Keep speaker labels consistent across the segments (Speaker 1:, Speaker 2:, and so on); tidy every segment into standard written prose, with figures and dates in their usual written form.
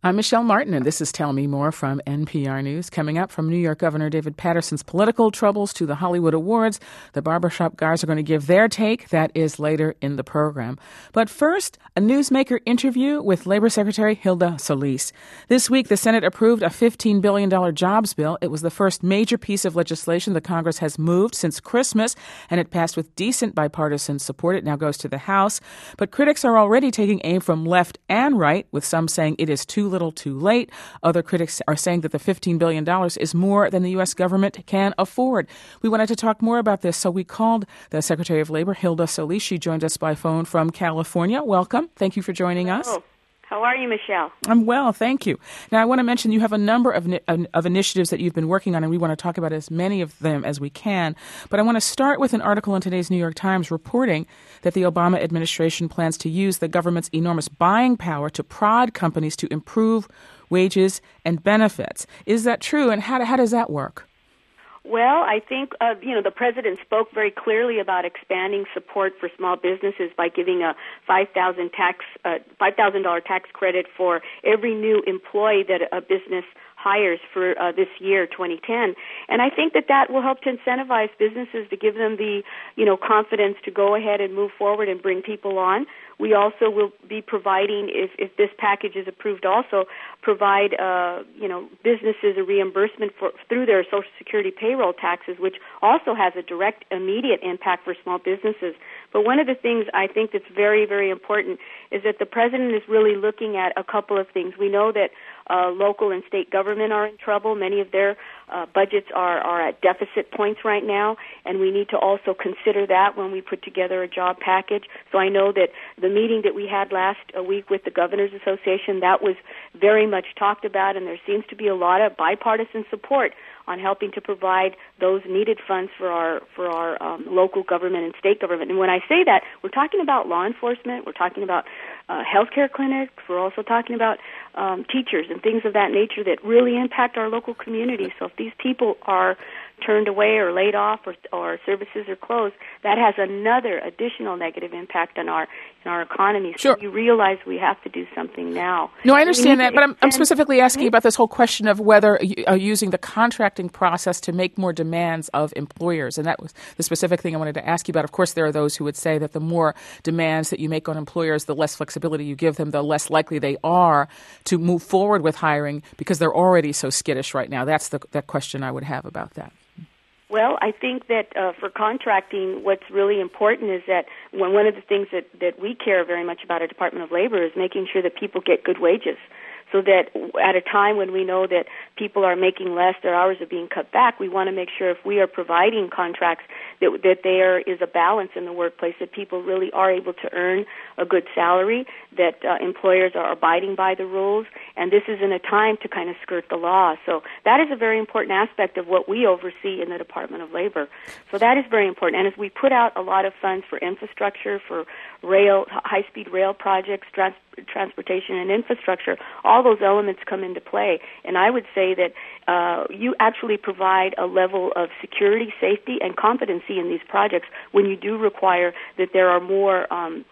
Speaker 1: I'm Michelle Martin, and this is Tell Me More from NPR News. Coming up, from New York Governor David Paterson's political troubles to the Hollywood Awards, the barbershop guys are going to give their take. That is later in the program. But first, a newsmaker interview with Labor Secretary Hilda Solis. This week, the Senate approved a $15 billion jobs bill. It was the first major piece of legislation the Congress has moved since Christmas, and it passed with decent bipartisan support. It now goes to the House. But critics are already taking aim from left and right, with some saying it is too little too late. Other critics are saying that the $15 billion is more than the U.S. government can afford. We wanted to talk more about this, so we called the Secretary of Labor, Hilda Solis. She joined us by phone from California. Welcome. Thank you for joining us.
Speaker 2: How are you, Michelle?
Speaker 1: I'm well, thank you. Now, I want to mention you have a number of initiatives that you've been working on, and we want to talk about as many of them as we can. But I want to start with an article in today's New York Times reporting that the Obama administration plans to use the government's enormous buying power to prod companies to improve wages and benefits. Is that true, and how does that work?
Speaker 2: Well, I think, the president spoke very clearly about expanding support for small businesses by giving a $5,000 tax credit for every new employee that a business hires for this year, 2010. And I think that will help to incentivize businesses to give them the, confidence to go ahead and move forward and bring people on. We also will be providing, if this package is approved, also provide, businesses a reimbursement through their Social Security payroll taxes, which also has a direct, immediate impact for small businesses. But one of the things I think that's very, very important is that the president is really looking at a couple of things. We know that local and state government are in trouble. Many of their budgets are at deficit points right now, and we need to also consider that when we put together a job package. So I know that the meeting that we had last week with the Governors Association, that was very much talked about, and there seems to be a lot of bipartisan support on helping to provide those needed funds for our local government and state government. And when I say that, we're talking about law enforcement, we're talking about healthcare clinics, we're also talking about teachers and things of that nature that really impact our local community. So if these people are turned away or laid off or services are closed, that has another additional negative impact on our economy. So
Speaker 1: Sure.
Speaker 2: you realize we have to do something now.
Speaker 1: No, I understand that, but I'm specifically asking about this whole question of whether using the contracting process to make more demands of employers, and that was the specific thing I wanted to ask you about. Of course, there are those who would say that the more demands that you make on employers, the less flexibility you give them, the less likely they are to move forward with hiring because they're already so skittish right now. That's that question I would have about that.
Speaker 2: Well, I think that for contracting, what's really important is that one of the things that we care very much about at Department of Labor is making sure that people get good wages, so that at a time when we know that people are making less, their hours are being cut back, we want to make sure if we are providing contracts that there is a balance in the workplace, that people really are able to earn a good salary, that employers are abiding by the rules, and this isn't a time to kind of skirt the law. So that is a very important aspect of what we oversee in the Department of Labor. So that is very important. And as we put out a lot of funds for infrastructure, for rail, high-speed rail projects, transportation and infrastructure, all those elements come into play. And I would say that you actually provide a level of security, safety, and competency in these projects when you do require that there are more,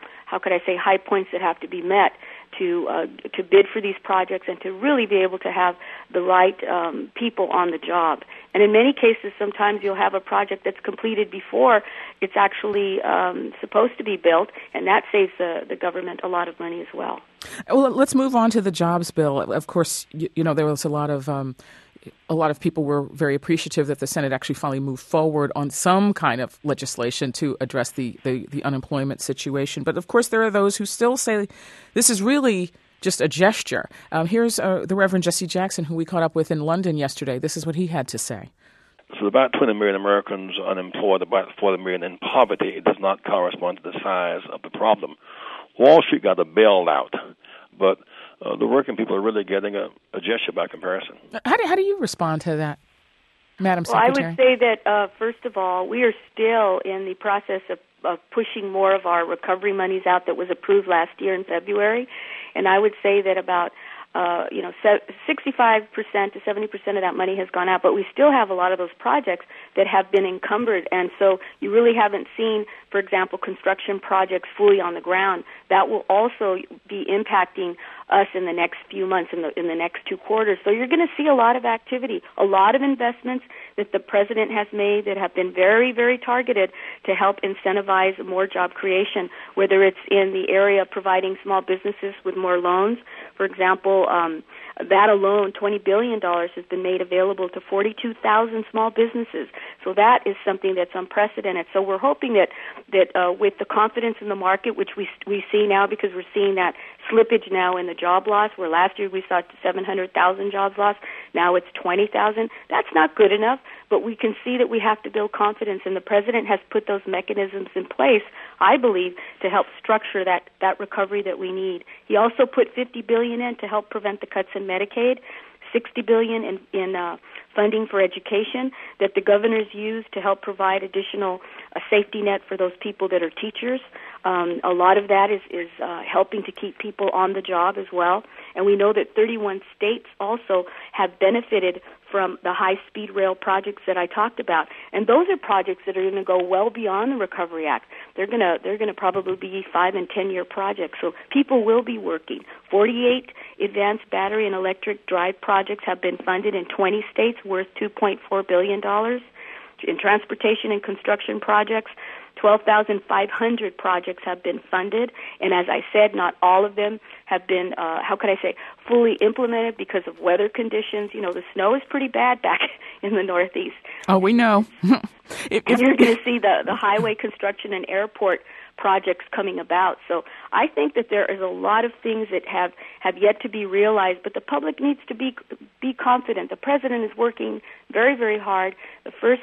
Speaker 2: high points that have to be met to bid for these projects and to really be able to have the right people on the job. And in many cases, sometimes you'll have a project that's completed before it's actually supposed to be built, and that saves the government a lot of money as well.
Speaker 1: Well, let's move on to the jobs bill. Of course, there was a lot of people were very appreciative that the Senate actually finally moved forward on some kind of legislation to address the unemployment situation. But of course, there are those who still say this is really just a gesture. Here's the Reverend Jesse Jackson, who we caught up with in London yesterday. This is what he had to say.
Speaker 3: So about 20 million Americans unemployed, about 40 million in poverty. It does not correspond to the size of the problem. Wall Street got a bailout, but the working people are really getting a gesture by comparison.
Speaker 1: How do you respond to that, Madam Secretary?
Speaker 2: I would say that, first of all, we are still in the process of pushing more of our recovery monies out that was approved last year in February. And I would say that about 65% to 70% of that money has gone out, but we still have a lot of those projects that have been encumbered, and so you really haven't seen, for example, construction projects fully on the ground. That will also be impacting us in the next few months, in the next 2 quarters. So you're going to see a lot of activity, a lot of investments that the president has made that have been very, very targeted to help incentivize more job creation, whether it's in the area of providing small businesses with more loans. For example, that alone, $20 billion has been made available to 42,000 small businesses. So that is something that's unprecedented. So we're hoping that with the confidence in the market, which we see now, because we're seeing that slippage now in the job loss, where last year we saw 700,000 jobs lost, now it's 20,000. That's not good enough, but we can see that we have to build confidence, and the president has put those mechanisms in place, I believe, to help structure that recovery that we need. He also put $50 billion in to help prevent the cuts in Medicaid, $60 billion in funding for education that the governors use to help provide additional safety net for those people that are teachers. A lot of that is helping to keep people on the job as well. And we know that 31 states also have benefited from the high-speed rail projects that I talked about. And those are projects that are going to go well beyond the Recovery Act. They're going to probably be 5- and 10-year projects. So people will be working. 48 advanced battery and electric drive projects have been funded in 20 states worth $2.4 billion. In transportation and construction projects, 12,500 projects have been funded, and as I said, not all of them have been, fully implemented because of weather conditions. You know, the snow is pretty bad back in the Northeast.
Speaker 1: Oh, we know.
Speaker 2: And you're going to see the highway construction and airport projects coming about. So I think that there is a lot of things that have yet to be realized, but the public needs to be confident. The president is working very, very hard. The first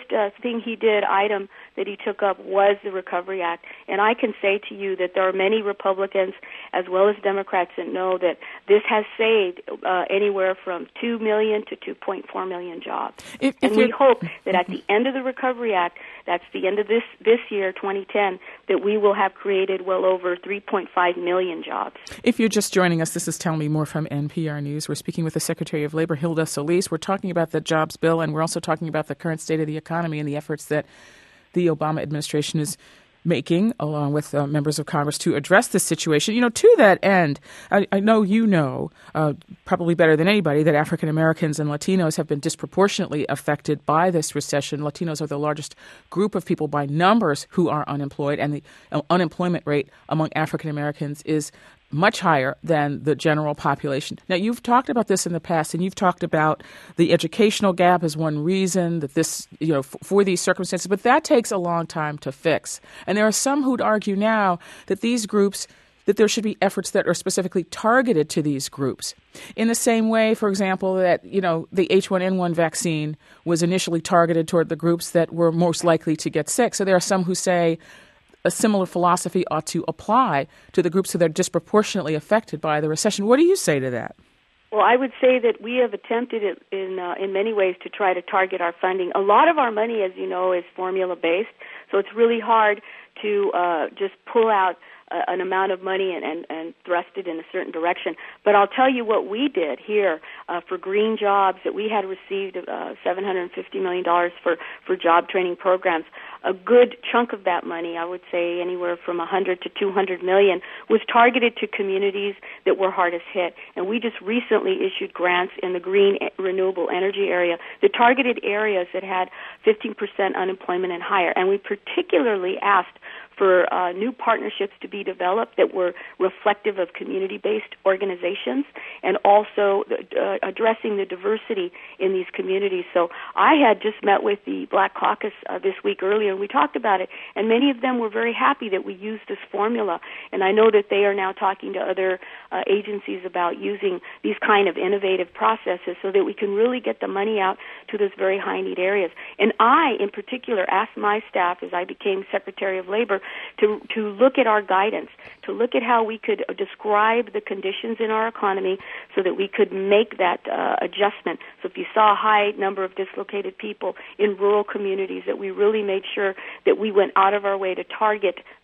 Speaker 2: item that he took up was the Recovery Act. And I can say to you that there are many Republicans as well as Democrats that know that this has saved anywhere from 2 million to 2.4 million jobs. And we hope that at the end of the Recovery Act, that's the end of this year, 2010, that we will have created well over 3.5 million jobs.
Speaker 1: If you're just joining us, this is Tell Me More from NPR News. We're speaking with the Secretary of Labor, Hilda Solis. We're talking about the jobs bill, and we're also talking about the current state of the economy and the efforts that the Obama administration is making, along with members of Congress, to address this situation. You know, to that end, I know you know probably better than anybody that African Americans and Latinos have been disproportionately affected by this recession. Latinos are the largest group of people by numbers who are unemployed, and the unemployment rate among African Americans is much higher than the general population. Now, you've talked about this in the past, and you've talked about the educational gap as one reason that this, you know, for these circumstances, but that takes a long time to fix. And there are some who'd argue now that these groups, that there should be efforts that are specifically targeted to these groups. In the same way, for example, that, you know, the H1N1 vaccine was initially targeted toward the groups that were most likely to get sick. So there are some who say a similar philosophy ought to apply to the groups that are disproportionately affected by the recession. What do you say to that?
Speaker 2: Well, I would say that we have attempted it in many ways to try to target our funding. A lot of our money, as you know, is formula-based, so it's really hard to just pull out an amount of money and thrust it in a certain direction. But I'll tell you what we did here for green jobs, that we had received $750 million for job training programs. A good chunk of that money, I would say anywhere from $100 to $200 million, was targeted to communities that were hardest hit. And we just recently issued grants in the green renewable energy area that targeted areas that had 15% unemployment and higher. And we particularly asked for new partnerships to be developed that were reflective of community-based organizations and also addressing the diversity in these communities. So I had just met with the Black Caucus this week earlier, and we talked about it, and many of them were very happy that we used this formula. And I know that they are now talking to other agencies about using these kind of innovative processes so that we can really get the money out to those very high-need areas. And I, in particular, asked my staff as I became Secretary of Labor to look at our guidance, to look at how we could describe the conditions in our economy so that we could make that adjustment. So if you saw a high number of dislocated people in rural communities, that we really made sure that we went out of our way to target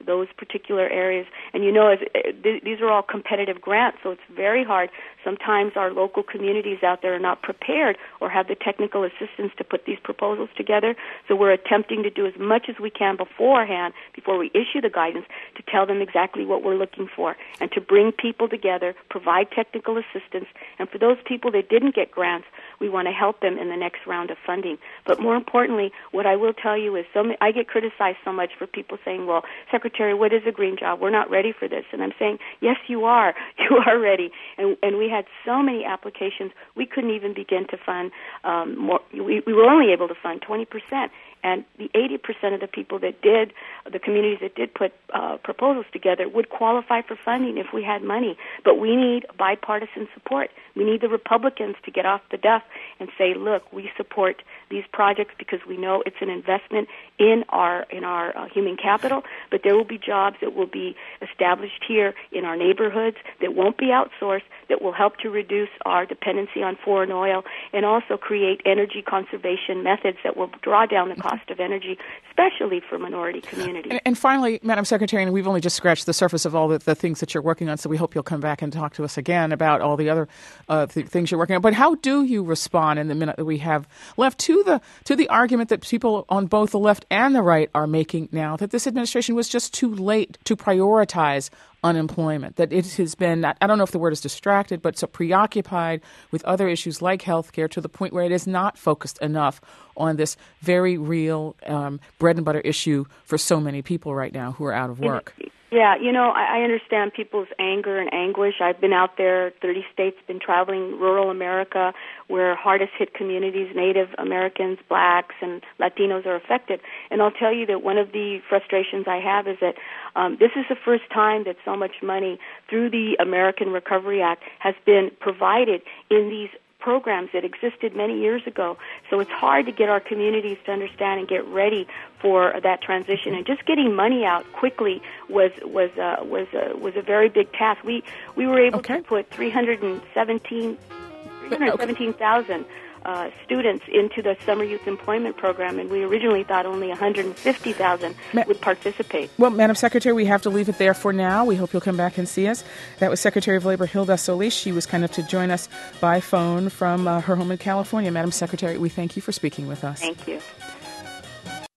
Speaker 2: those particular areas. And these are all competitive grants, so it's very hard. Sometimes our local communities out there are not prepared or have the technical assistance to put these proposals together. So we're attempting to do as much as we can beforehand, before we issue the guidance, to tell them exactly what we're looking for and to bring people together, provide technical assistance. And for those people that didn't get grants, we want to help them in the next round of funding. But more importantly, what I will tell you is I get criticized so much for people saying, well, Secretary, what is a green job? We're not ready for this. And I'm saying, yes, you are. You are ready. And we had so many applications, we couldn't even begin to fund more. We were only able to fund 20%. And the 80% of the people that did, the communities that did put proposals together, would qualify for funding if we had money. But we need bipartisan support. We need the Republicans to get off the duff and say, look, we support these projects because we know it's an investment in our human capital, but there will be jobs that will be established here in our neighborhoods that won't be outsourced, that will help to reduce our dependency on foreign oil and also create energy conservation methods that will draw down the cost of energy, especially for minority communities.
Speaker 1: And finally, Madam Secretary, and we've only just scratched the surface of all the things that you're working on, so we hope you'll come back and talk to us again about all the other things you're working on. But how do you respond in the minute that we have left to the argument that people on both the left and the right are making now, that this administration was just too late to prioritize unemployment, that it has been, I don't know if the word is distracted, but so preoccupied with other issues like healthcare to the point where it is not focused enough on this very real bread and butter issue for so many people right now who are out of work?
Speaker 2: Yeah, I understand people's anger and anguish. I've been out there, 30 states, been traveling rural America where hardest hit communities, Native Americans, blacks, and Latinos are affected. And I'll tell you that one of the frustrations I have is that this is the first time that so much money through the American Recovery Act has been provided in these programs that existed many years ago. So it's hard to get our communities to understand and get ready for that transition. And just getting money out quickly was a very big task. We were able to put 317,000 students into the Summer Youth Employment Program, and we originally thought only 150,000 would participate.
Speaker 1: Well, Madam Secretary, we have to leave it there for now. We hope you'll come back and see us. That was Secretary of Labor Hilda Solis. She was kind enough to join us by phone from her home in California. Madam Secretary, we thank you for speaking with us.
Speaker 2: Thank you.